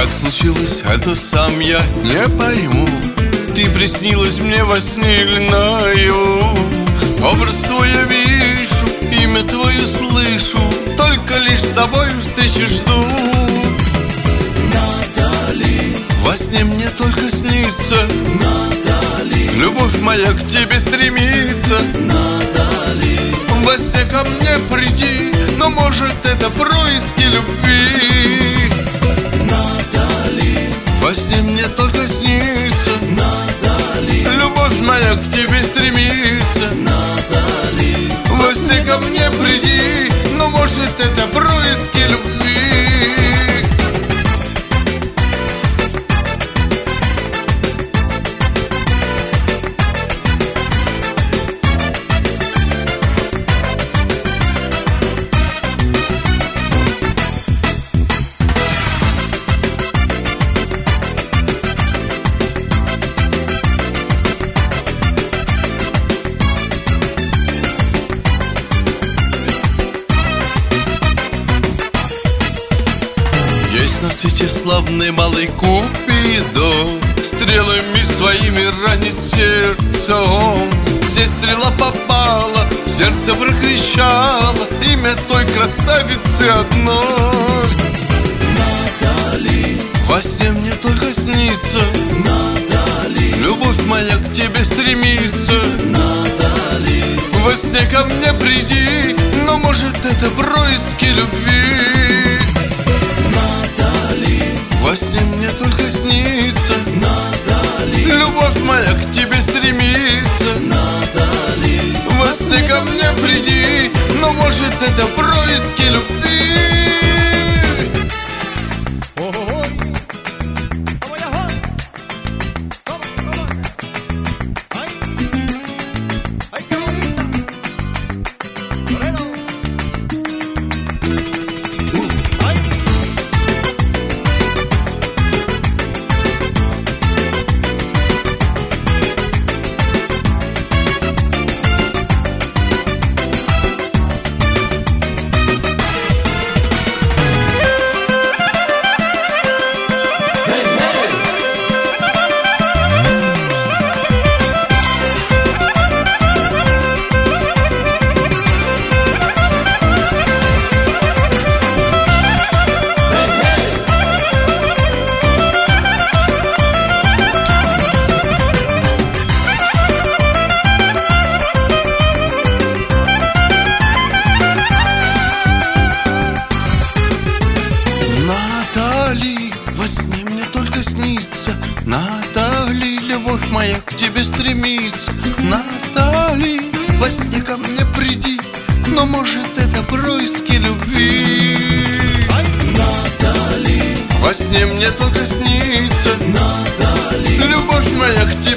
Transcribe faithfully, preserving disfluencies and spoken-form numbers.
Как случилось, это сам я не пойму. Ты приснилась мне во сне или наяву. Образ твой я вижу, имя твое слышу, только лишь с тобой встречи жду. Натали, во сне мне только снится, Натали, любовь моя к тебе стремится. Натали, во сне ко мне приди, но может это происки любви. Натали, во сне мне только снится, Натали, любовь моя к тебе стремится. Натали, во сне ко мне приди, но может это происки любви. Есть на свете славный малый Купидон, стрелами своими ранит сердце он. Здесь стрела попала, сердце прокричало имя той красавицы одной. Натали, во сне мне только снится, Натали, любовь моя к тебе стремится. Натали, во сне ко мне приди, но может это происки любви. Натали, во сне мне только снится, Натали, любовь моя к тебе стремится. Натали, во сне ко мне приди, но может это происки любви. Натали, во сне мне только снится, Натали, любовь моя к тебе стремится. Натали, во сне ко мне приди, но может это происки любви. Натали, во сне мне только снится, Натали, любовь моя к тебе